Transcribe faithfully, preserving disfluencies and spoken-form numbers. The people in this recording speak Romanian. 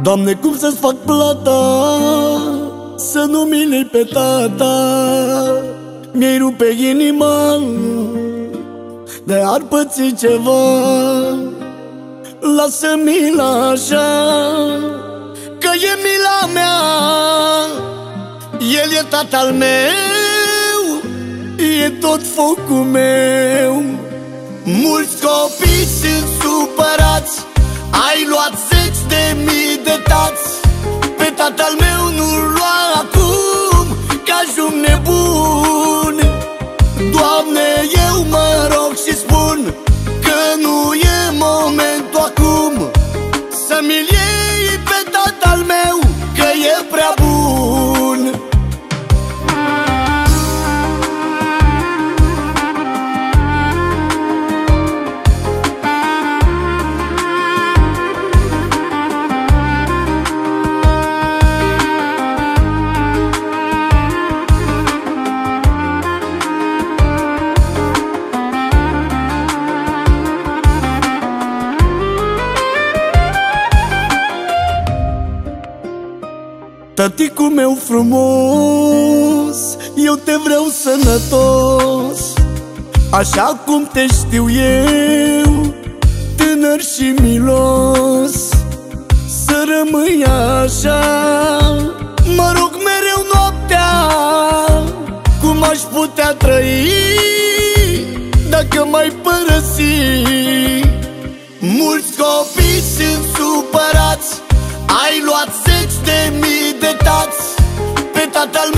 Doamne, cum să-ți fac plata să nu mi le pe tata? Mi-ai rupe inima, de ar păți ceva. Lasă mila așa, că e mila mea. El e tatăl meu, e tot focul meu. Mulți copii sunt supărați, ai luat zeci de mii de tați. Pe tatăl meu nu-l lua acum, că ajung nebun. Doamne, eu mă rog și spun că nu e momentul acum să mi-l iei pe tatăl meu, că e prea bun. Tăticul meu frumos, eu te vreau sănătos, așa cum te știu eu, tânăr și milos. Să rămâi așa, mă rog mereu noaptea, cum aș putea trăi dacă m-ai părăsi. Mulți copii sunt supărați, ai luat zeci de mii de tați. Pe tatăl